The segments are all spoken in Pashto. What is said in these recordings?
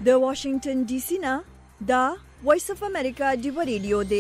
د واشنگټن ډي سي نه دا وایس اف امریکا دی ریډیو دی.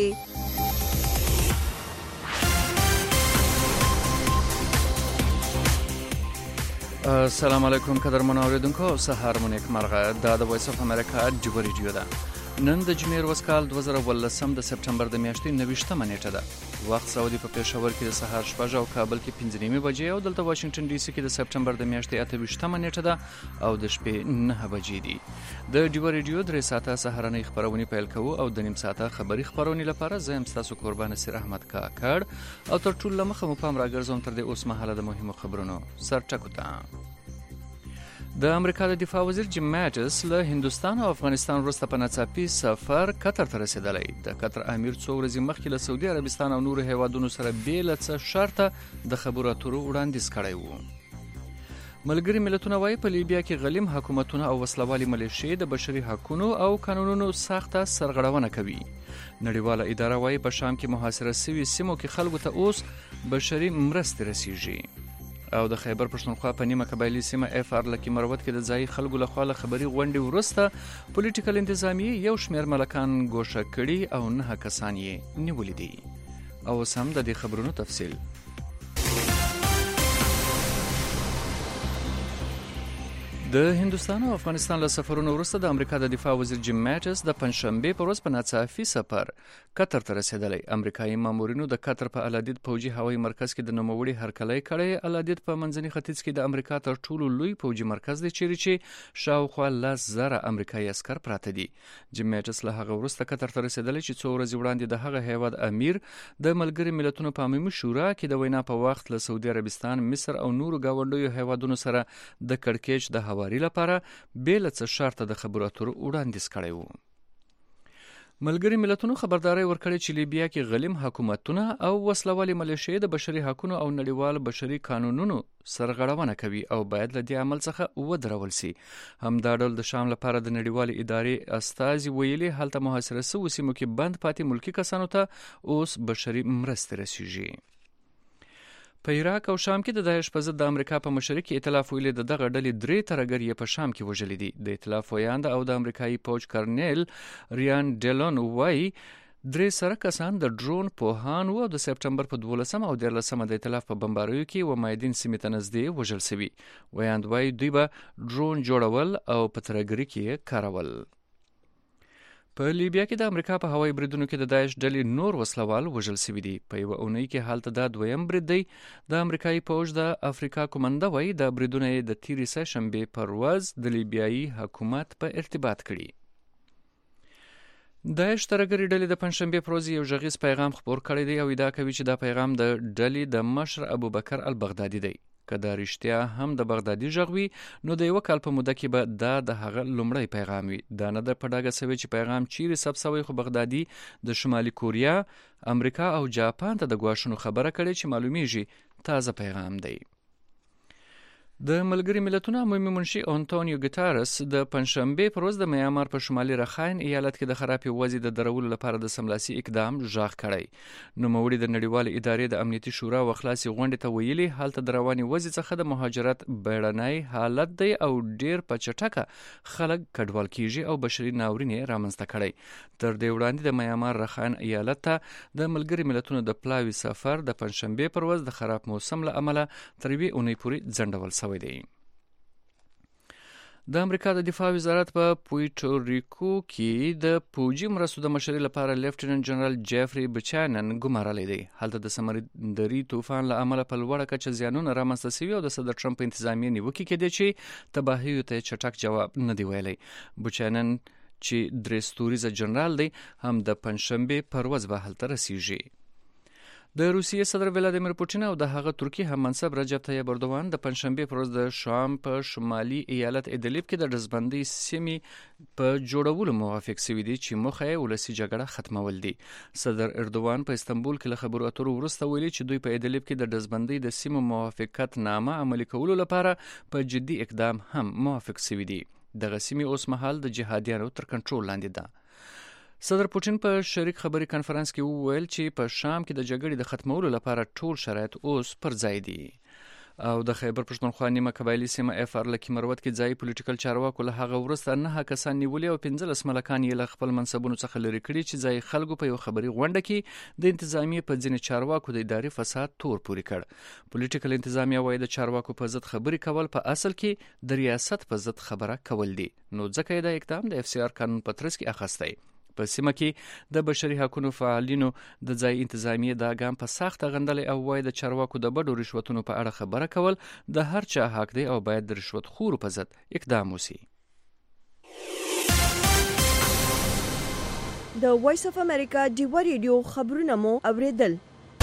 السلام علیکم قدرمن اوریدونکو، سهار مو نیک مرغه. دا د وایس اف امریکا دی ریډیو ده. نن د جمعې ورځ کال 2018 د سپټمبر د میاشتې 29 نیټه ده. وخت سعودي په پېښور کې د سهار 6 او کابل کې 5 بجې او دلته واشنگټن ډي سي کې د سپټمبر د میاشتې 28 نیټه ده او د شپې 9 بجې دي. د دی ریډیو 3 ساعته سهارنۍ خبرونه پیل کوو او د نیم ساعته خبري خبرونه لپاره زه هم تاسو قربان سیر احمد کاکړ او تر ټولو مخه مو پام راګرځوم تر د اوس مهاله د مهمو خبرونو سرټکو ته. د امریکا د دفاع وزیر جیم ماټس له هندوستان او افغانستان وروسته په ناڅاپي سفر قطر ته رسیدلی. د قطر امیر څو ورځې مخکې له سعودي عربستان او نورو هیوادونو سره بې له څه شرطه د خبرو اترو وړاندیز کړی و. ملګري ملتونه وایي په لیبیا کې غلیم حکومتونه او وسلوالي ملیشې د بشري حقوقو او قانونونو سخته سرغړونه کوي. نړیواله اداره وایي په شام کې محاصره شوي سیمو کې خلکو ته اوس بشري مرستې رسیږي. او د خیبر پښتونخوا په نیمه قبایلي سیمه اف ار لکي مروت کې د ځای خلکو لخوا له خبري غونډې وروسته پولیټیکل انتظامیه یو شمېر ملکان ګوښه کړي او 9 کسان یې نیولي دي. او سم د دې خبرونو تفصیل. د هندوستان او افغانستان له سفرونو وروسته د امریکا د دفاع وزیر جیم ماټس د پنځشنبه په ورځ په ناڅاپي سفر قطر ته رسیدلی. امریکایي مامورینو د قطر په الادید پوجي هوایي مرکز کې د نوموړي هرکلی کړی. الادید په منځني ختیځ کې د امریکا تر ټولو لوی پوجي مرکز دی چې شاوخوا 10,000 امریکایي عسکر پراته دي. جیم ماټس له هغه وروسته قطر ته رسیدلی چې څو ورځې وړاندې د هغه هیواد امیر د ملګري ملتونو په عمومي شورا کې د وینا په وخت له سعودي عربستان، مصر او نورو گاونډیو هیوادونو سره د کړکېچ د هواري لپاره بې له څه شرطه د خبرو اترو وړاندیز کړی و. ملګري ملتونو خبرداري ورکړې چې لیبیا کې غلیم حکومتونه او وسلوالي ملیشې د بشري حقوقو او نړیوال بشري قانونونو سرغړونه کوي او باید له دې عمل څخه ودرول شي. همدا ډول د شام لپاره د نړیوال ادارې استازي ویلي هلته محاصره شوي سیمو کې بند پاتې ملکی کسانو ته اوس بشري مرستې رسیږي. په عراق او شام کې د داعش په ضد د امریکا په مشرک ائتلاف ویلي دغه ډلې 3 ترهګر په شام کې وژلي دي. د ائتلاف ویاند او د امریکایي پوج کرنل ریان ډیلون وایي 3 سره کسان د ډرون پوهان او د سپټمبر په 12 او 13 د ائتلاف په بمباریو کې و مایدین سیمې ته نږدې وژل شوي. ویاند وایي دوی به ډرون جوړول او په ترهګرۍ کې کارول. په لیبیا کې د امریکا په هوایي بریدونو کې د داعش ډلې نور وسلوال وژل شوي دي. په یوه اونۍ کې هلته دا دویم برید دی. د امریکایي پوج د افریقا کمانده وایي د بریدونه یې د تیرې سهشنبې پر ورځ د لیبیایي حکومت په ارتباط کړي. داعش ترهګرې ډلې د پنځشنبې پر ورځ یو غږیز پیغام خپور کړی دی او ادعا کوي چې دا پیغام د ډلې د مشر ابوبکر البغدادي دی. که دا رښتیا هم د بغدادي غږ وي نو د یو کال په موده کې به دا د هغه لومړی پیغام وي. دا نه ده په ډاګه شوی چې پیغام چیرې ثبت شوی، خو بغدادي د شمالي کوریا، امریکا او جاپان ته د ګواښونو خبره کړې چې معلومیږي تازه پیغام دی. د ملګري ملتونو عمومي منشي انټونیو ګوتارس د پنځشنبې پر ورځ د میانمار په شمالي رخاین ایالت کې د خرابې وضعې د درولو لپاره د سملاسي اقدام غږ کړی. نوموړي د نړیوالې ادارې د امنیتي شورا و خلاصي غونډې ته ویلي هلته د رواني وضعې څخه د مهاجرت بیړنی حالت دی او ډیر په چټکه خلک کډوال کیږي او بشري ناورین یې رامنځته کړی. تر دې وړاندې د میانمار رخاین ایالت ته د ملګري ملتونو د پلاوي سفر د پنځشنبې پر ورځ د خراب موسم له امله تر یوې اونۍ پورې ځنډول شوی دی. د امریکا د دفاع وزارت په پویټوریکو کې د پوجي مرستو د مشرۍ لپاره لیفټیننټ جنرال جیفري بچانن ګمارلی دی. هلته د سمندري طوفان له امله په لوړه کچه زیانونه رامنځته شوي او د صدر ټرمپ په انتظامیه نیوکې کېدې چې تباهیو ته چټک جواب نه دی ویلی. بچانن چې 3 ستوریزه جنرال دی هم د پنځشنبې پر ورځ به هلته رسیږي. د روسیې صدر ولادیمیر پوټین او د هغه ترکي هم منصب رجب طیب اردوغان د پنځشنبې پر ورځ د شام په شمالي ایالت ادلیب کې د ډزبندۍ سیمې په جوړولو موافق شوي دي چې موخه یې ولسي جګړه ختمول دي. صدر اردوغان په استنبول کې له خبرو اترو وروسته ویلي چې دوی په ادلیب کې د ډزبندۍ د سیمو موافقت نامه عملي کولو لپاره په جدي اقدام هم موافق شوي دي. دغه سیمې اوس مهال د جهادیانو تر کنټرول لاندې ده. صدر پوټین په شریک خبري کانفرنس کې وویل چې په شام کې د جګړې د ختمولو لپاره ټول شرایط اوس پر ځای دي. او د خیبر پښتونخوا نیمه قبایلي سیمه FR لکه مروت کې ځای پولیټیکل چارواکو له هغه وروسته 9 کسان نیولي او 15 ملکان یې له خپل منصبونو څخه لري کړي چې ځای خلکو په یو خبري غونډه کې د انتظامیه په ځینې چارواکو د اداري فساد تور پوري کړ. پولیټیکل انتظامیه وایي د چارواکو په ضد خبري کول په اصل کې د ریاست په ضد خبره کول دي، نو ځکه دا اقدام د FCR قانون په ترڅ کې اخیستی. په سیمه کې د بشري حقوقو فعالینو د ځای انتظامیه دا ګام په سخته غندلې او وایي د چارواکو د بډو رشوتونو په اړه خبره کول د هر چا حق دی او باید د رشوت خورو په ضد اقدام وشي. د وایس اف امریکا ډیوا ریډیو خبرونه مو اوریدل.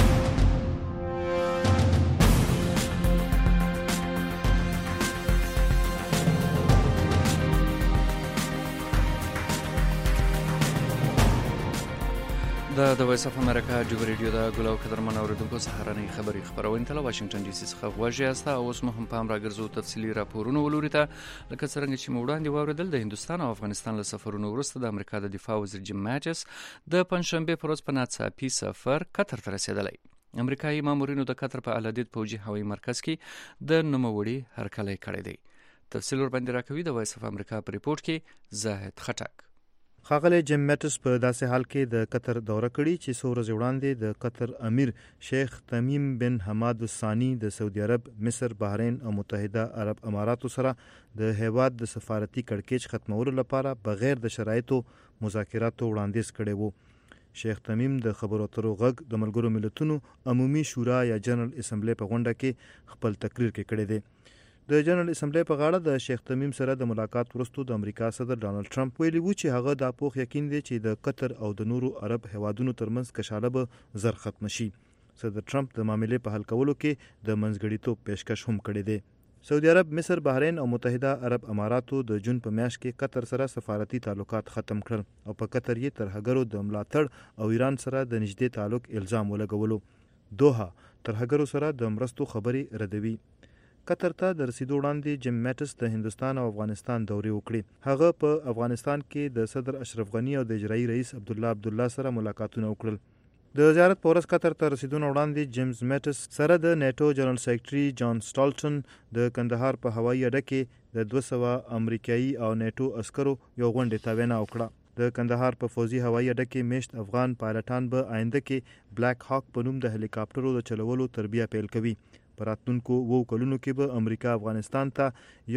د وایس اف امریکا ډیوا ریډیو د ګلو قدرمن اوریدونکو سهارنۍ خبري خبرونه تل واشنگټن ډي سي څخه غواړي استا اوس مو هم پام راګرځو تفصيلي راپورونه ولوري ته لکه څنګه چې موړاندې واوریدل د هندستان او افغانستان له سفرونو وروسته د امریکا د دفاع وزیر جیم ماټس د پنځشنبه پر ورځ په ناڅاپي سفر قطر ته رسیدلی. امریکایي مامورینو د قطر په العدید پوجي هوایي مرکز کې د نوموړي هرکلی کړی دی. تفصیل ور باندې راکوي د وایس اف امریکا په ریپورت کې زاهد خټک. ښاغلی جیم میټس په داسې حال کې د قطر دوره کړې چې څو ورځې وړاندې د قطر امیر شیخ تمیم بن حماد الثاني د سعودي عرب، مصر، بحرین او متحده عرب اماراتو سره د هیواد د سفارتي کړکېچ ختمولو لپاره بغیر د شرایطو مذاکراتو وړاندیز کړی وو. شیخ تمیم د خبرو اترو غږ د ملګرو ملتونو عمومي شورا یا جنرال اسمبلی په غونډه کې خپل تقریر کې کړی دی. د جنرال اسمبلی په غاړه د شیخ تمیم سره د ملاقات وروسته د امریکا صدر ډانلډ ټرمپ ویلي وو چې هغه دا پوخ یقین دی چې د قطر او د نورو عرب هیوادونو ترمنځ کشاله به زر ختم شي. صدر ټرمپ د معاملې په حل کولو کې د منځګړیتوب پیشکش هم کړی دی. سعودي عرب، مصر، بحرین او متحده عرب اماراتو د جون په میاشت کې قطر سره سفارتي تعلقات ختم کړل او په قطر یې ترهګرو د ملاتړ او ایران سره د نږدې تعلق الزام ولګولو. دوحه ترهګرو سره د مرستو خبري ردوي. قطر ته د رسیدو وړاندې جیم میټس د هندستان او افغانستان دورې وکړې. هغه په افغانستان کې د صدر اشرف غنی او د اجرایي رئیس عبدالله سره ملاقاتونه وکړل. د زیارت په ورځ قطر ته رسیدونه وړاندې جیمز میټس سره د نیټو جنرال سیکرټري جان سټالټن د کندهار په هوایي اډه کې د 200 امریکایي او نیټو عسکرو یو غونډې ته وینا وکړه. د کندهار په فوزي هوایي اډه کې میشت افغان پایلټان به آینده کې بلیک هاک په نوم د هلیکاپټرو د چلولو تربیه پیل کوي. په راتلونکو 2 کلونو کې به امریکا افغانستان ته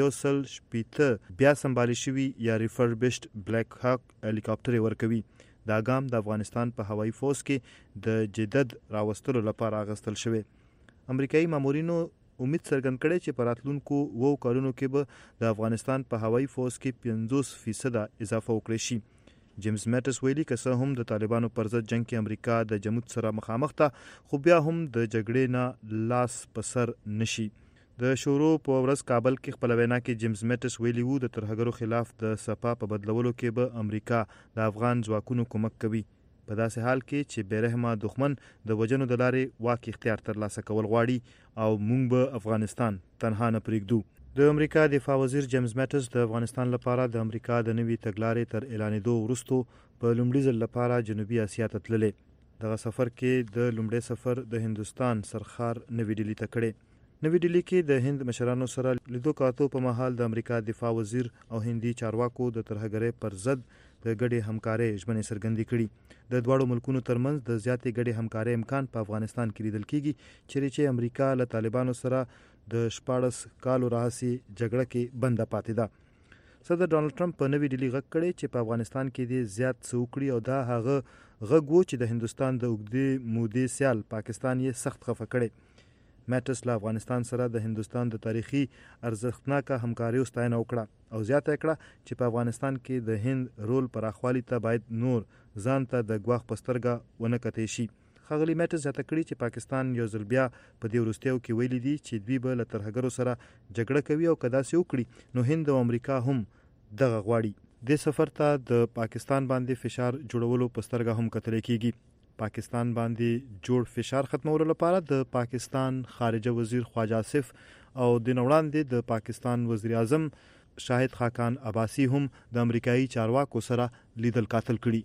180 بیا سمبالي شوي یا ریفربشډ بلیک هاک هلیکاپټر ورکوي. دا ګام د افغانستان په هوایي فوز کې د جدد راوستلو لپاره اغستل شوی. امریکایي مامورینو امید څرګند کړی چې په راتلونکو 2 کلونو کې به د افغانستان په هوایي فوز کې 50% اضافه وکړي شي. جیمز میټس ویلي که څه هم د طالبانو پر ضد جنگ کې امریکا د جمود سره مخامخ ده، خو بیا هم د جګړې نه لاس په سر نشي. د شورو په ورځ کابل کې خپل وینا کې جیمز میټس ویلي وو د ترهګرو خلاف د سپا په بدلولو کې به امریکا د افغان ځواکونو کومک کوي، په داسې حال کې چې بیرحمه دښمن د وجنو د لارې واک اختیار ترلاسه کول غواړي او موږ به افغانستان تنها نه پرېږدو. د امریکا دفاع وزیر جیمز میټس د افغانستان لپاره د امریکا د نوي تګلارې تر اعلانېدو وروسته په لومړي ځل لپاره جنوبي اسیا ته تللی. دغه سفر کې د لومړي سفر د هندوستان سرخار نوي ډیلي ته کړی. نوی ډیلی کې د هند مشرانو سره لیدو کاتو په مهال د امریکا دفاع وزیر او هندي چارواکو د ترهګرۍ پر ضد د ګډې همکارۍ ژمنې څرګندې کړي. د دواړو ملکونو ترمنځ د زیاتې ګډې همکارۍ امکان په افغانستان کې لیدل کیږي، چې امریکا له طالبانو سره د 14 کالو راهیسې جګړه کې بنده پاتې ده. صدر ډانلډ ټرمپ په نوی ډیلی غږ کړی چې په افغانستان کې د زیات څه وکړي او دا هغه غږ و چې د هندوستان د اوږدې مودې سیال پاکستان یې سخت خفه کړی. میټس له افغانستان سره د هندوستان د تاریخي ارزښتناکه همکاریو ستاینه وکړه او زیاته کړه چې په افغانستان کې د هند رول پراخوالي ته باید نور ځان ته د ګواښ په سترګه ونه کتې شي. ښاغلي میټس زیاته کړي چې پاکستان یو ځل بیا په دې وروستیو کې ویلي دي چې دوی به له ترهګرو سره جګړه کوي او که داسې وکړي نو هند او امریکا هم دغه غواړي. دې سفر ته د پاکستان باندې فشار جوړولو په سترګه هم کتل کیږي. پاکستان باندې جوړ فشار ختمولو لپاره د پاکستان خارجه وزیر خواجه آصف او د وړاندې د پاکستان وزیر اعظم شاهد خاقان عباسی هم د امریکایي چارواکو سره لیدل کاتل کړي.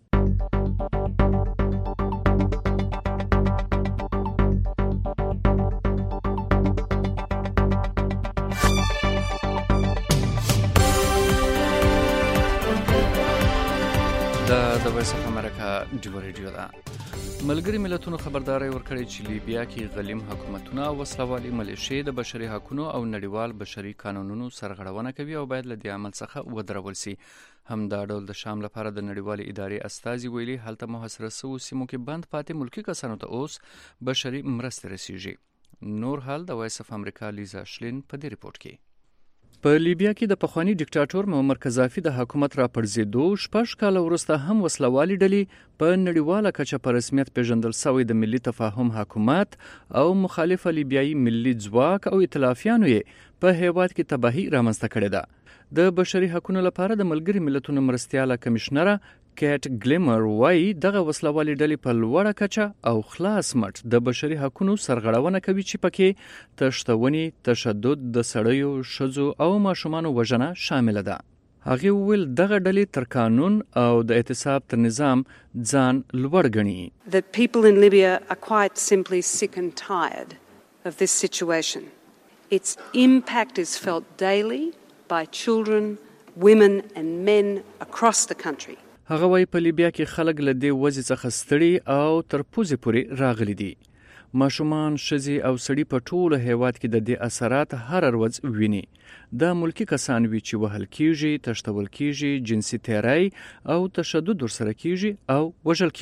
د وایس اف امریکا ډیو ریډیو ده. ملګری ملتونو خبرداري ورکړې چې لیبیا کې غلیم حکومتونه او وسلوالي ملیشې د بشري حقوقو او نړیوال بشري قانونونو سرغړونه کوي او باید له دې عمل څخه ودرول شي. همدا ډول د شام لپاره د نړیوال ادارې استازي ویلي هلته محاصره شوو سیمو کې بند پاتې ملکی کسانو ته اوس بشري مرستې رسیږي. نور حال د وایس اف امریکا لیزا شلین په دې ریپورت کې. په لیبیا کې د پخوانی ډیکټاتور معمر قذافي د حکومت را پرځېدو 6 کاله وروسته هم وسلوالي ډلې په نړیواله کچه په رسمیت پیژندل شوی د ملي تفاهم حکومت او مخالفه لیبیایي ملي ځواک او ائتلافیانو یې په هیواد کې تباهي رامنځته کړې ده. د بشري حقوقو لپاره د ملګري ملتونو مرستیاله کمشنره کیټ ګلیمر وایي دغه وسلوالي ډلې په لوړه کچه او خلاص مټ د بشري حقوقو سرغړونه کوي چې پکې تشتونی، تشدد، د سړیو، ښځو او ماشومانو وژنه شامل ده. هغه ویل دغه ډلې تر قانون او د اعتصاب تر نظام ځان لوړ ګڼي. The people in Libya are quite simply sick and tired of this situation. Its impact is felt daily by children, women and men across the country. هغه وايي په لیبیا کې خلک له دې وضع څخه ستړي او تر پوزې پورې راغلي دي. ماشومان، ښځې او سړي په ټوله هیواد کې د دې اثرات هر ورځ ویني. دا ملکی کسان وي چې وهل کیږي، تشتول کیږي، جنسي تیری او تشدد ورسره کیږي او وژل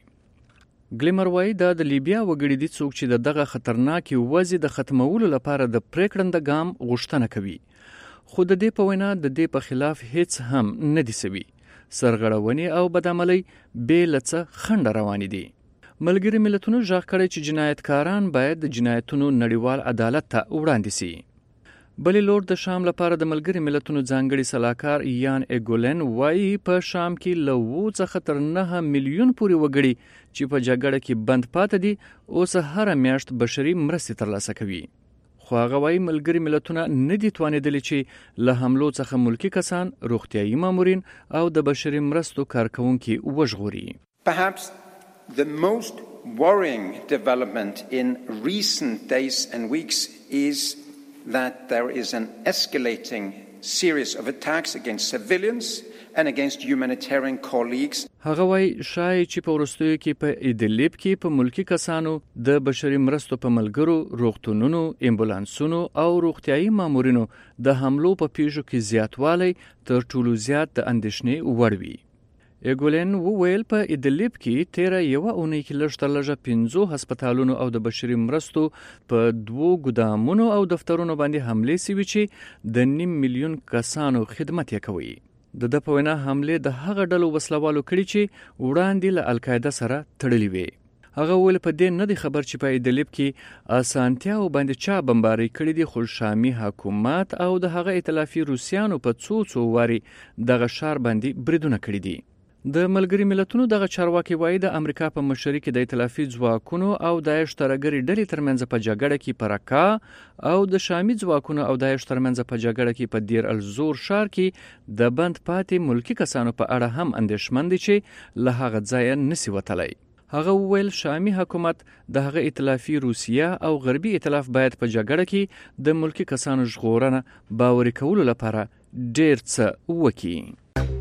کیږي. ګلیمر وايي دا د لیبیا وګړي دي څوک چې دغه خطرناکي وضع د ختمولو لپاره د پریکړنده ګام غوښتنه کوي. خو د دې په وینا د دې په خلاف هیڅ هم نه دي سوي. سرغړونې او بدعملۍ بې له څه خنډه روانې دي. ملګري ملتونو غږ کړی چې جنایتکاران باید د جنایتونو نړیوال عدالت ته وړاندې سي. بلې لور د شام لپاره د ملګري ملتونو ځانګړي سلاکار یان ایګولن وایي په شام کې له 7 څخه تر 9 میلیون پورې وګړي چې په جګړه کې بند پاتې دي اوس هر میاشت بشري مرستې ترلاسه کوي. خو هغه وايي ملګري ملتونه نه دي توانېدلي چې له حملو څخه ملکی کسان، روغتیایي مامورین او د بشري مرستو کارکونکي وژغوري. Perhaps the most worrying development in recent days and weeks is that there is an escalating series of attacks against civilians and against humanitarian colleagues. هغه وايي شای چې په ورستیو کې په ایدلیب کې په ملکی کسانو د بشري مرستو په ملګرو، روغتونونو، امبولانسونو او روغتیایي مامورینو د حملو په پیښو کې زیاتوالی تر ټولو زیات د اندېښنې وړ وي. ایګولن وویل په ایدلیب کې تیره یوه اونۍ کې لږ تر لږه 5 هسپتالونو او د بشري مرستو په 2 ګدامونو او دفترونو باندې حملې سوي چې د 9 میلیون کسانو خدمت یې کوي. د په وینا حملې د هغه ډلو وسلوالو کړي چې وړاندې له القاعده سره تړلي وي. هغه ویل په دې نه دی خبر چې په ایدلیب کې اسانتیاو باندې چا بمباري کړي دي، خو شامي حکومت او د هغه ائتلافي روسیانو په څو واري دغه شار باندې بریدونه کړي دي. د ملګري ملتونو دغه چارواکي وایي د امریکا په مشرۍ کې د ائتلافي ځواکونو او داعش ترهګرې ډلې ترمنځ په جګړه کې په رکا او د شامي ځواکونو او داعش ترمنځ په جګړه کې په دیر الزور ښار کې د بند پاتې ملکی کسانو په اړه هم اندېښمن دي چې له هغه ځایه نسی وتلی. هغه وویل شامي حکومت د هغه ائتلافي روسیه او غربي ائتلاف باید په جګړه کې د ملکی کسانو ژغورنه باوري کولو لپاره ډېر څه وکړي.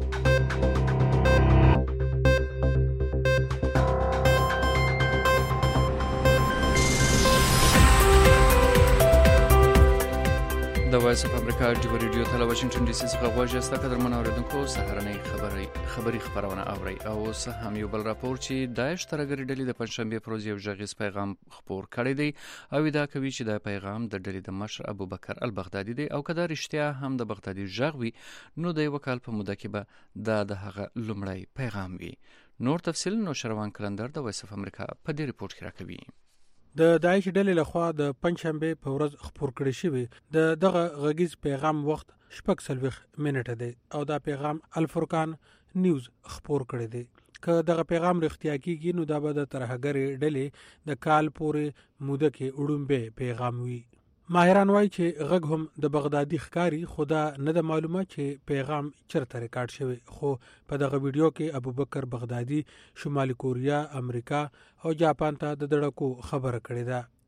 د وایس اف امریکا ډیو ریډیو ته له واشنگټن ډي سي څخه غواړي چې تاسو قدرمن اوریدونکو سهارنۍ خبری خبرونه اورئ. او اوس هم یو بل راپور چې داعش ترهګرې ډلې د پنځشنبه پر ورځ یو غږیز پیغام خپور کړی دی او ادعا کوي چې دا پیغام د ډلې د مشر ابوبکر البغدادي دی او کدا رښتیا هم د بغدادي غږ وي نو د یو کال په موده کې به دا د هغه لومړی پیغام وي. نور تفصیل نو شروان کلندر د وایس اف امریکا په دې ریپورت کې راکوي. د داعش ډلې لخوا د پنځشنبه په ورځ خپور کړی شوی دغه غږیز پیغام وخت 46 منټه دی او دا پیغام الفرقان نیوز خپور کړی دی. که دغه پیغام رښتیا کیږي نو دا به د ترهګرې ډلې د کال پورې موده کې وړومبه پیغام وي. ماهران وایي چې غږ هم د بغدادي ښکاری خدا نه د معلومه چې پیغام چرته ریکارډ شوی، خو په دغه ویډیو کې ابوبکر بغدادي شمالي کوریا، امریکا او جاپان ته د دړکو خبره کړې ده.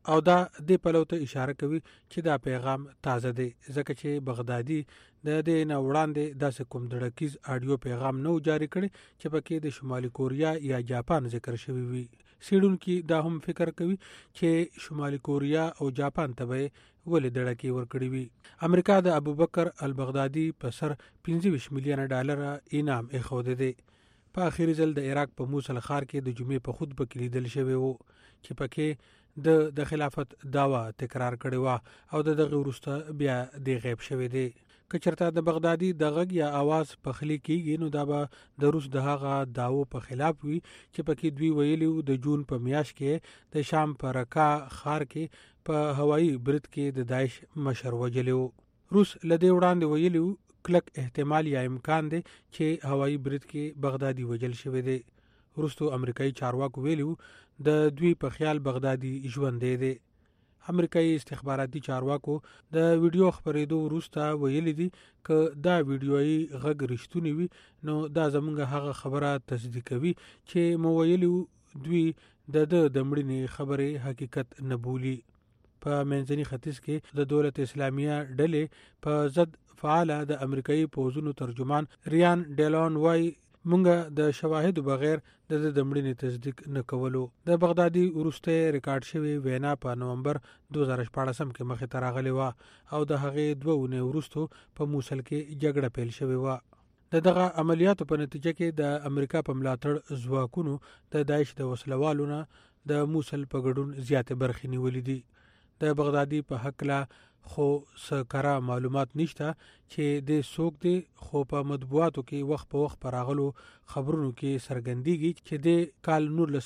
او دا د پلوته اشاره کوي چې دا پیغام تازه دی ځکه چې بغدادي د دې نه وړاندې داسې کوم دړکیز آډیو پیغام نو جاری کړي چې پکې د شمالي کوریا یا جاپان ذکر شوی وي. سیډونکي دا هم فکر کوي چې شمالي کوریا او جاپان ته به ولې دړکی ورکړي وي. امریکا د ابوبکر البغدادي په سر 25 میلیون ډالر انعام ایښود دی. په اخیری ځل د عراق په موصل ښار کې د جمعې په خطبه کې لیدل شوی وو چې پکې د خلافت داوا تکرار کړی و او دغه وروسته بیا د غیب شوی دی. که چېرته د بغدادي د غږ یا आवाज پخلی کېږي نو دا به د روس د هغه داو په خلاف وي چې پکې دوی ویلي د جون په میاشت کې د شام په رکا ښار کې په هوایي برید کې د داعش مشر وجلی و. روس لدې وړاندې ویلي کلک احتمال یا امکان دی چې هوایي برید کې بغدادي وجل شوی دی. وروستو امریکایي چارواکو ویلي د دوی په خیال بغدادي ژوندی دی. امریکایي استخباراتي چارواکو د ویډیو خبرېدو وروسته ویلي دي که دا ویډیويي غږ رښتونی وي نو دا زموږ هغه خبره تصدیقوي چې مو ویلي دوی د مړینې خبرې حقیقت نه بولي. په منځني ختیځ کې د دولت اسلامیه ډلې په ضد فعاله د امریکایي پوځونو ترجمان ریان ډیلون وای مونږ د شواهدو بغیر د مړینې تصدیق نه کولو. د بغدادي وروسته ریکارډ شوی وینا په نومبر 2014 کې مخې ته راغلی و او د هغې 2 اونۍ وروسته په موصل کې جګړه پیل شوې و. دغه عملیاتو په نتیجه کې د امریکا په ملاتړ ځواکونو د داعش د وسلوالو نه د موصل په ګډون زیاتې برخې نیولې دي. د بغدادي په حق لا خو سکرا معلومات نشته چې د څوک دی خو په مطبوعاتو کې وخت په وخت پراغلو خبرونو کې څرګندېږي چې د کال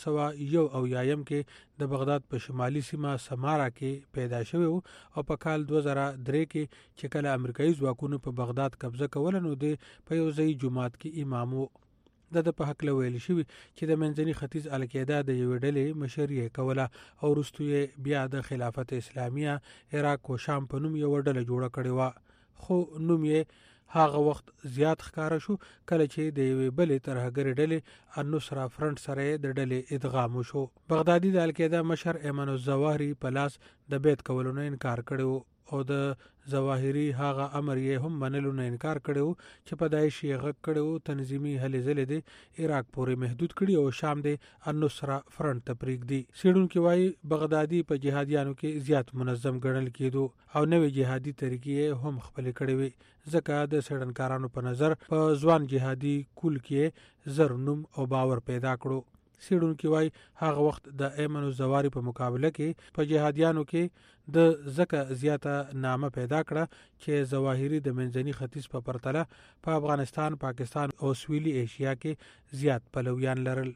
1991 کې د بغداد په شمالي سیمه سمارا کې پیدا شوی او په کال 2003 کې چې کله امریکایي ځواکونو په بغداد قبضه کول نو د په یو ځای جماعت کې امام و. د په حق ویل شوی چې د منځني ختیځ القاعده د یو ډلې مشري کوله او وروسته بیا د خلافت اسلامیه عراق او شام په نوم یو ډله جوړه کړې و خو نوم یې هغه وخت زیات ښکارا شو کله چې د یو بلې ترهګر ډلې النصره فرنٹ سره د ډلې ادغام شو. بغدادي د القاعده مشر ایمن الظواهری په لاس د بیت کولو نه انکار کړو او د ظواهری هغه امر یې هم منلو نه انکار کړو چې په داعش یې غږ کړو تنظیمي هلې ځلې د عراق پورې محدود کړي او شام د النصره فرنٹ ته پرېږدي. سیډونکي وایي بغدادي په جهادیانو کې زیات منظم ګڼل کېدو او نوې جهادي طریقې هم خپل کړې وي ځکه د سړنکارانو په نظر په ځوان جهادي کول کې زر نوم او باور پیدا کړو. سیډونکي وایي هغه وخت د ایمن الظواهری په مقابله کې په جهادیانو کې د زکه زیاته نامه پیدا کړه چې ظواهری د منځني ختیځ په پرتله په افغانستان، پاکستان او سویلي ایشیا کې زیات پلویان لرل.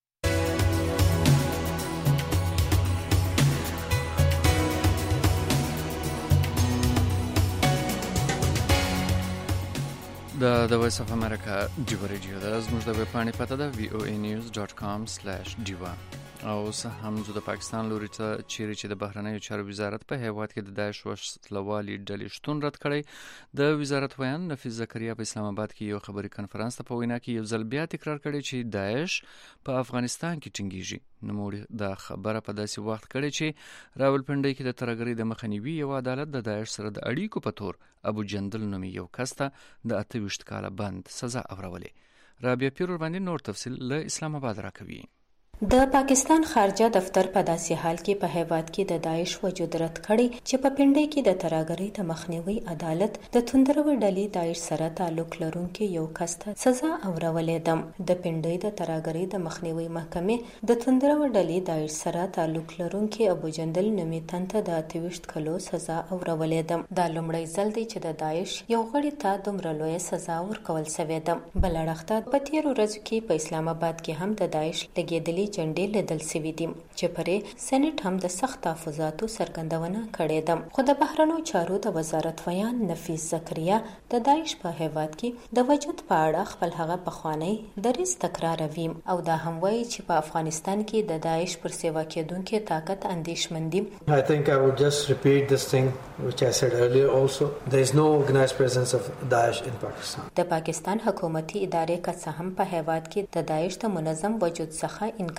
د وایس اف امریکا ډیو ریډیو د زموږ د ویب پاڼې پته ده voanews.com/diva او سه هم زه د پاکستان لوري ته چیرې چې د بهرنیو چارو وزارت په هیواد کې د داعش وسلوالي ډلې شتون رد کړی. د وزارت ویان نفیس زکریا په اسلام آباد کې یو خبري کنفرانس ته په وینا کې یو ځل بیا تکرار کړی چې داعش په افغانستان کې ټینګیږي. نوموړي دا خبره په داسې وخت کړی چې راولپنډۍ کې د ترهګرۍ د مخنیوي یو عدالت د داعش سره د اړیکو په تور ابو جندل نومي یو کس ته د 28 کاله بند سزا اورولې. رابعه پیر ورباندې نور تفصیل له اسلام آباد راکوي. د پاکستان خارجه دفتر په داسې حال کې په هیواد کې د داعش وجود رد کړي چې په پنډۍ کې د ترهګرۍ د مخنیوي عدالت د توندرو ډلې داعش سره تعلق لرونکي یو کس ته سزا اورولې ده. د پنډۍ د ترهګرۍ د مخنیوي محکمې د توندرو ډلې داعش سره تعلق لرونکي ابو جندل نومي تن ته د 28 کلو سزا اورولې ده. دا لومړی ځل دی چې د داعش یو غړي ته دومره لویه سزا ورکول شوې ده. بل اړخ په تیرو ورځو کې په اسلام آباد کې هم د داعش لګېدلي جنډې لیدل شوې دي چې پرې سېنات هم د سخت تحفظاتو څرګندونه کړې ده. خو د بهرنیو چارو د وزارت ویان نفیس زکریا د داعش په هیواد کې د وجود په اړه خپل هغه پخوانی دریځ تکراروي او دا هم وایي چې په افغانستان کې د داعش پر سیوا کېدونکو طاقت اندېښمن دي. I think I would just repeat this thing which I said earlier also. There is no organized presence of Daesh in Pakistan. د پاکستان حکومتي ادارې که څه هم په هیواد کې د داعش د منظم وجود څخه انکار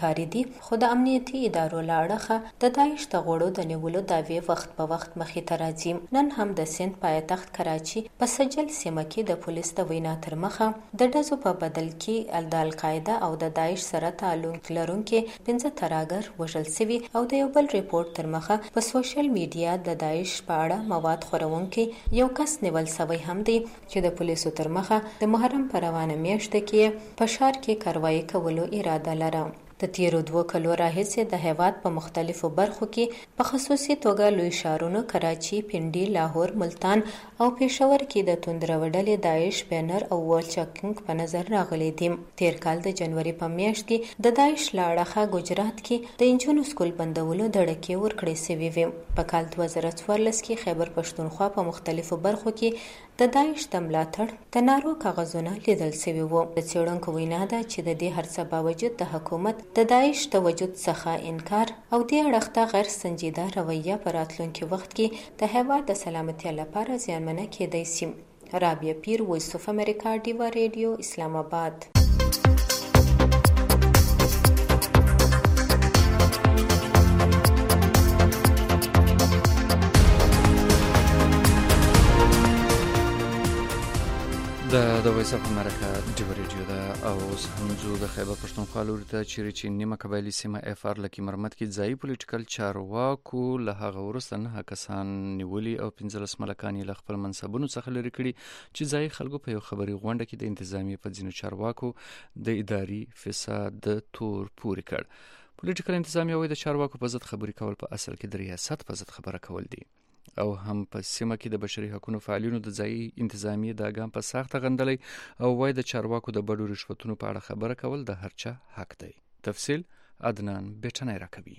انکاري دي، خو د امنیتي ادارو له اړخه د داعش د غړو د نیولو دعوې وخت په وخت مخې ته راځي. نن هم د سند پایتخت کراچي په سجل سیمه کې د پولیس د وینا تر مخه د ډزو په بدل کې د القاعده او د داعش سره تعلق لرونکي 15 ترهګر وژل شوي او د یو بل ریپورت تر مخه په سوشل میډیا د داعش په اړه مواد خپرونکي یو کس نیول شوی هم دی چې د پولیسو تر مخه د محرم په روانه میاشت کې په ښار کې کاروایی کولو اراده لري. د تیرو 2 کلو راهیسې د هیواد په مختلفو برخو کې په خصوصي توګه لوی ښارونو کراچي، پنډي، لاهور، ملتان او پېښور کې د توندروډلې داعش بینر او وال چاکینګ په نظر راغلي دي. تیر کال د جنوري په میاشت کې د داعش له اړخه ګجرات کې د انجونو سکول بندولو دړکې ورکړې شوې وې. په کال 2014 کې خیبر پښتونخوا په مختلفو برخو کې د داعش د ملاتړ د نارو کاغذونه لیدل شوي وو. د څېړونکو وینا ده چې د دې هر څه باوجود د حکومت د داعش د وجود څخه انکار او د اړخ ته غیر سنجیده رویه په راتلونکي وخت کې د هیواد د سلامتیا لپاره زیانمنه کېدای شي. رابعه پیر، وایس اف امریکا، ډیوا ریډیو، اسلام آباد. د وایس اف امریکا ډیوا ریډیو ده او اوس هم ځو د خیبر پښتونخوا لوري ته چیرې چې نیمه قبایلي سیمه اف ار لکي مرمت کې ځایي پولیټیکل چارواکو له هغه وروسته 9 کسان نیولي او 15 ملکان یې له خپل منصبونو څخه لرې کړي چې ځایي خلکو په یو خبري غونډه کې د انتظامیې په ځینو چارواکو د اداري فساد د تور پورې کړ. پولیټیکل انتظامیه وایي د چارواکو په ضد خبري کول په اصل کې د ریاست په ضد خبره کول دي او هم په سیمه کې د بشري حقوقو فعالینو د ځایي انتظامیې د ګام په سخته غندلې او وایي د چارواکو د بډو رشوتونو په اړه خبره کول د هر چا حق دی. تفصیل عدنان بیٹنای راکوي.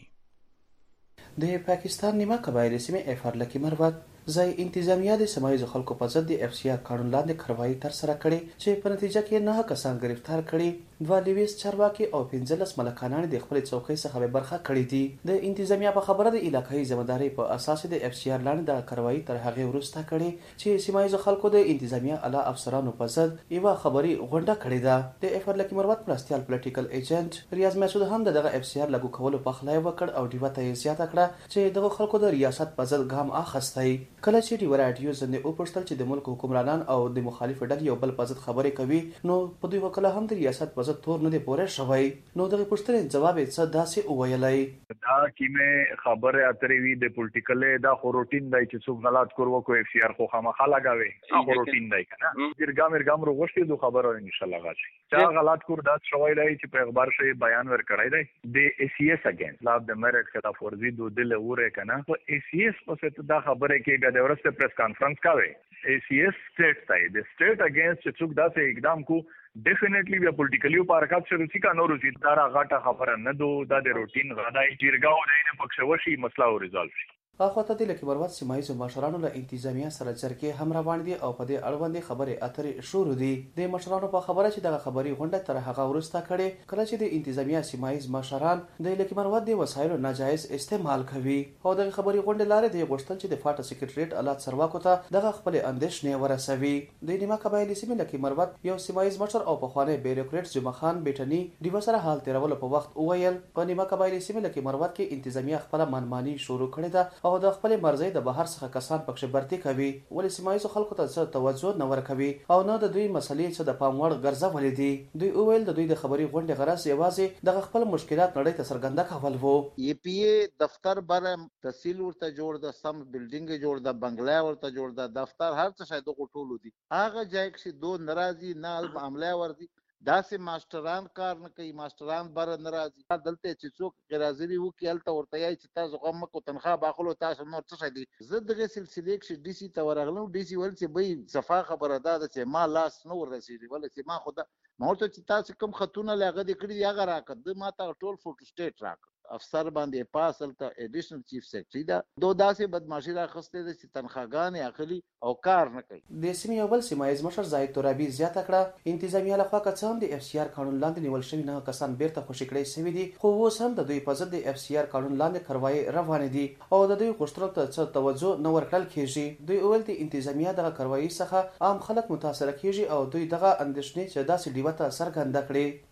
د پاکستان نیمه قبایلي سیمه اف ار لکي مرمت ځای انتظامیه د سیمایي خلکو په ضد د اف سی آر قانون لاندې کاروایی تر سره کړي چې په نتیجه کې 9 کسان گرفتار کړي. 22 چارواکي او 15 ملکانان د خپل چوکۍ څخه برخه کړي دي. د انتظامیه په خبره د علاقايي ځمداري په اساس د اف سی آر لاندې د کاروایی تر هغه ورسته کړي چې سیمایي خلکو د انتظامیه اعلی افسرانو په ضد یو خبري غونډه کړې ده. د اف ار لکي مرمت پرستیال پولیټیکل ایجنټ ریاض مسعود هم دغه اف سی آر لاګو کولو په خلای وکړ او دیوه ته زیاته کړه چې دغه خلکو د ریاست په ضد ګام اخستای. کله چې دیوه راډیو زنده او پښتل چې د ملک حکمرانان او د مخالف ډلې یو بل په ضد خبرې کوي نو په دوی وکړه هم د ریاست په ضد تور نه دی پوره شوی. نو دغه پښتنې جواب یې څه داسې وویلای. دا کیمه خبره اترې وی د پولیټیکل دا خو روټین دی چې څوک غلط کړو کو اف سی آر خو خامخا لگاوي هغه روټین دی کنه ګرګام روغشتي دوه خبره ان شاء الله غاچي چې غلط کړ دا شوی دی چې په اخبار شي بیان ور کړای دی د ای سی ایس اگینست لا د میرټ خلاف ورزي دو دل وره کنه په ای سی ایس په ست دا خبره کې د ورسته پریس کانفرنس کاوه ای سی ایس سټیټ دی د سټیټ اگینست چې څوک داسې اقدام کو ډیفینیټلی بیا پولیټیکلی په حرکت شروع شي کا نو روزي دا غاټه خبره نه دو دا د روټین غدای چیرګاو دی نه پکښوشي مسله او ریزالو شي. اخوته د لکي مرمت سیمایي مشرانو له انتظامیه سره جرګې هم روان دي او په دې اړوند خبرې اترې شروع دي. د مشرانو په خبره چې دغه خبري غونډه تر هغه ورسته کړي کله چې د انتظامیه سیمایي مشران د لکي مرمت د وسایلو ناجایز استعمال کوي او د خبري غونډه لاره د غوښتل چې د فاټ سکریټریټ الات سرواکو ته دغه خپل اندیشنې ورسوي. د نیمه قبایلي سیمه لکي مرمت یو سیمایي مشر او په خوانه بیروکریټ جمع خان بیٹنی د وسره حال تیرول په وخت وویل په نیمه قبایلي سیمه لکي مرمت کې انتظامیه خپل منمانی شروع کړې ده او د خپل مرزي د بهر څخه کسان پکښ برتي کوي ولې سیمایي خلکو ته څه توجه نه ورکوي او نه د دوی مسلې څه د پام وړ ګرځولې دي. دوی وویل د دوی د خبري غونډې غرض یوازې د خپل مشکلات نړۍ ته څرګنده کول وو. ای پی ای دفتر بر تحصیل ورته جوړ د سم بلډینګ جوړ د بنگلا ورته جوړ د دفتر هر څه شاید غټولو دي هغه ځای کې دوه ناراضي نه معاملې ور دي داسې ماستران کار نه کوي ماستران بر ناراضي دلته چې څوک غرازري وکي الته ورته یې چې تاسو غو مکو تنخواه باخلو تاسو نور څه شي دي زه دغه سلسله کې ډي سي ته ورغلم ډي سي ول چې به صفه خبره ده چې ما لاس نو ورسېږي ول چې ما خدا ما ورته چې تاسو کوم خطونه لاغه دي کړی هغه راکړه ما ته ټول فوټو سټیټ راکړه افسر باندې پاسل ته ایډیشنل چیف سیکریټری دا دوه داسې بدمعشي راخسته دي چې تنخواګانې اخلي او کار نه کوي. د سیمې یو بل سیمایي مشر زاهد ترابي زیاته کړه انتظامیه لخوا کڅام د اف سی آر قانون لاندې نیول شوی 9 کسان بیرته خوشی کړي شوی دي خو اوس هم د دوی په ضد د اف سی آر قانون لاندې کاروایی روان دي او د دوی غوښتنو ته څه توجه نه ورکړل کیږي. دوی اول د انتظامیه دغه کاروایی څخه عام خلک متاثر کیږي او دوی دغه اندیشنې چې داسې دیوته سرګند کړي.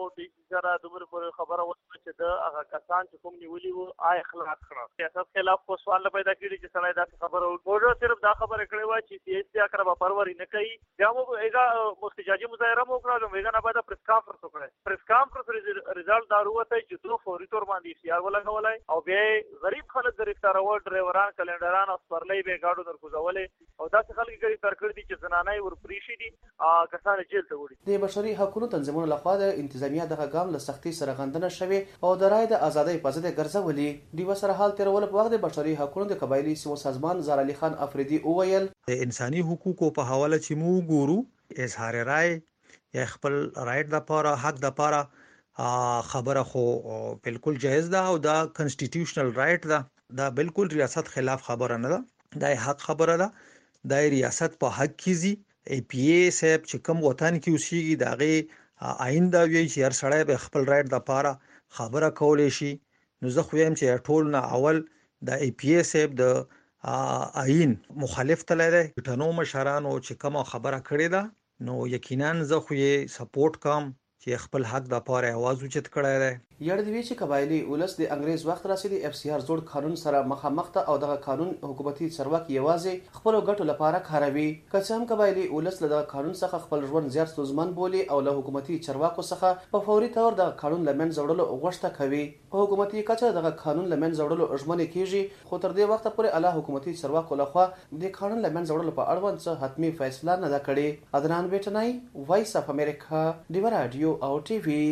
سره دومره پورې خبره وشوه چې د هغه کسان چې کوم نیولي وو اخلاص کړه. سیاست خلاف خو سوال پیدا کړي چې سړی داسې خبره وکړي. صرف دا خبره کړې وه چې سیاسي اکره به پروري نه کوي. بیا مو هغه احتجاجي مظاهره مو وکړه، هغه نه باید پریس کانفرنس وکړی. پریس کانفرنس ریزلټ دا وروتی چې دوی فوري طور باندې اختیار ولګولی او بیا غریب خلک ګرفتارول، ډرایوران، کلنډران او سپرلۍ به یې ګاډو نرکوزولې او داسې خلک ګرفتار کړي دي چې زنانه یې ورپرېښي دي، کسان یې جیل ته وړي. د بشري حقوقو تنظیمونو لخوا د انتظامیه دغه ګام له سختۍ سره غندنه شوې او د رایې د ازادۍ په ضد یې ګرځولې. ډیوه سره حال تېرولو په وخت د بشري حقوقو د قبایلي سیمو سازمان زار علي خان افریدي وویل د انساني حقوقو په حواله چې موږ ګورو، اظهار رائے یا خپل رائټ د پاره، حق د پاره خبره خو بالکل جایز ده او دا کنسټیټیوشنل رائټ ده. دا بالکل ریاست خلاف خبره نه ده، دا حق خبره ده. دا ریاست په حق کیږي. ای پی ای صاحب چې کوم وطن کې اوسېږي دغه آئین دا وی چې هر سړی به خپل رائټ د پاره خبره کولای شي. نو زه خو یم چې ټول نه اول د ای پی ای صاحب د آئین مخالف تللی دی. ټنو مشرانو چې کوم خبره کړې ده نو یقینا زه خو یې سپورټ کوم چې خپل حق د پاره आवाज اوچت کړی دی. یړ دی چې قبایلی ولس د انګریز وخت راسي د اف سی آر جوړ قانون سره مخامخ ته او دغه قانون حکومتي چارواکي یوازې خپل ګټو لپاره کاروي. که څه هم قبایلی ولس له دغه قانون څخه خپل ژوند زیات ستونزمن بولي او له حکومتي چارواکو څخه په فوري تور د قانون لمن زوړلو غوښتنه کوي. په حکومتي کچه دغه قانون لمن زوړلو ژمنه کیږي، خو تر دې وخت پورې اعلی حکومتي چارواکو لخوا د قانون لمن زوړلو په اړوند څه حتمی فیصله نه ده کړې. عدنان بیٹنای، وایس اف امریکا، ډیو رادیو او ټي وي.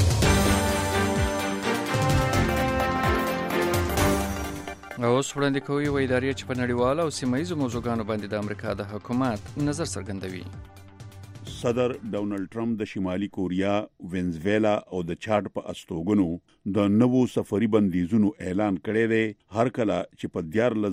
اوس وړاندې کوي و ادارې چې په نړیواله او سیمهییزو موضوعګانو باندې د امریکا د حکومت نظر څرګندوي. صدر ډونالد ټرمپ د شمالي کوریا، وینزویلا او د چاډ په استوګنو د نوو سفري بندیزونو اعلان کړی دی، هر کله چې په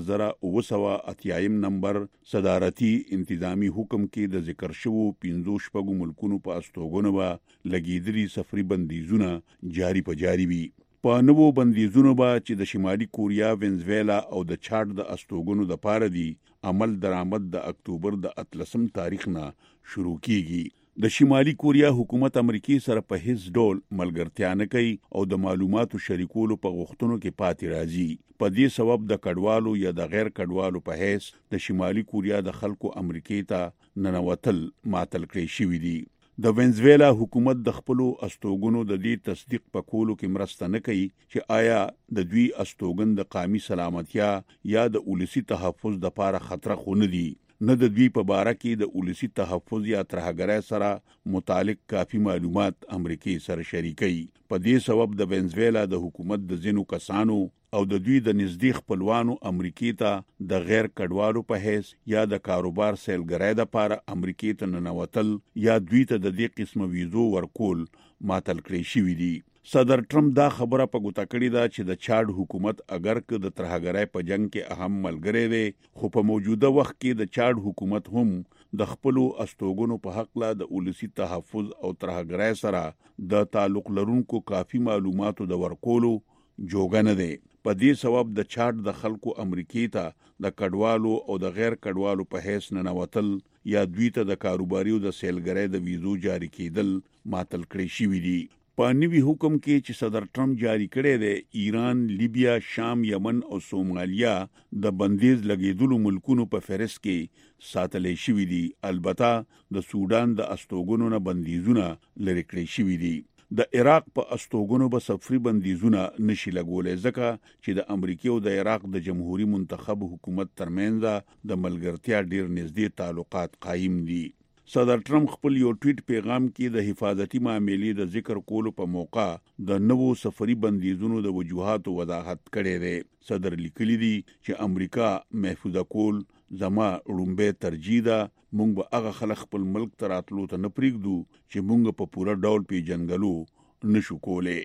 14,980 نمبر صدارتي انتظامی حکم کې د ذکر شوو 15 ملکونو په استوګنو به لګیدلي سفري بندیزونه جاری په جاری وي. په نوو بندیزونو به چې د شمالي کوریا، وینزویلا او د چاډ د استوګنو د پاره دي عمل درآمد د اکتوبر د 13 تاریخ نه شروع کیږي. د شمالي کوریا حکومت امریکای سره په هیڅ ډول ملګرتیا نه کوي او د معلوماتو شریکولو په غوښتنو کې پاتې راځي. په دې سبب د کډوالو یا د غیر کډوالو په حیث د شمالي کوریا د خلکو امریکای ته ننوتل معطل کړی شوی دی. د وینزویلا حکومت د خپل استوګنو د دې تصدیق په کولو کې مرسته نه کوي چې آیا د دوی استوګن د قومي سلامتیا یا د ولسی تحفظ د لپاره خطر خو نه دی، نه د دوی په باره کې د ولسی تحفظ یا ترهګرۍ سره متعلق کافي معلومات امریکای سره شریکي. په دې سبب د وینزویلا د حکومت د ځینو کسانو او د دوی د نږدې خپلوانو امریکای ته د غیر کډوالو په حیث یا د کاروبار سیلګرۍ لپاره امریکای ته ننوتل یا دوی ته د دې قسمه ویزو ورکول معطل کړی شوی دی. صدر ټرمپ دا خبره په ګوته کړې ده چې د چاډ حکومت اگر که د ترهګرۍ په جنگ کې اهم ملګری دی، خو په موجوده وخت کې د چاډ حکومت هم د خپل استوګنو په حق لا د ولسی تحفظ او ترهګرۍ سره د تعلق لرونکو کافي معلوماتو د ورکولو جوګه نه دی. په دې سبب د چاډ د خلکو امریکای ته د کډوالو او د غیر کډوالو په حیث ننوتل یا دوی ته د کاروباري او د سیلګرۍ د ویزو جاری کېدل معطل کړی شوی دی. په نوي حکم کې چې صدر ټرمپ جاری کړی دی، ایران، لیبیا، شام، یمن او سومالیا د بندیز لګیدلو ملکونو په فهرست کې ساتلې شوی دی. البته د سودان د استوګنو نه بندیزونه لري کړی شوی دی. د عراق په استوګنو به سفري بندیزونه نشي لګولې ځکه چې د امریکا او د عراق د جمهوریت منتخب حکومت ترمنځ د ملګرتیا ډیر نږدې تعلقات قائم دي. صدر ټرمپ خپل یو ټویټ پیغام کې د حفاظتي معاملې د ذکر کولو په موقع د نوو سفري بندیزونو د وجوهاتو وضاحت کړی دی. صدر لیکلی دی چې امریکا محفوظ کول زما لومبه ترجیح ده. مونږ به هغه خلک خپل ملک ته راتلو ته نه پریږدو چې مونږ په پوره ډول پیژنګلو نشو کولای.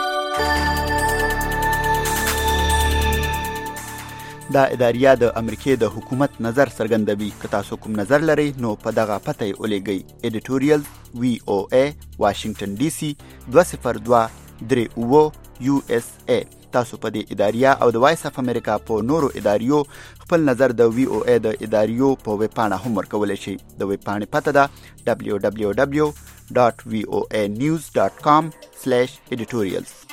دا اداریه د امریکای د حکومت نظر څرګندوي. که تاسو کوم نظر لرئ نو په دغه پته یې ولیږئ. editorial VOA Washington DC 202 USA تاسو په دې اداریه او د وایس اف امریکا په نورو اداریو خپل نظر د وی او ای د اداریو په ویب پاڼه هم ورکولی شئ. د ویب پاڼې پته ده www.voanews.com/editorials.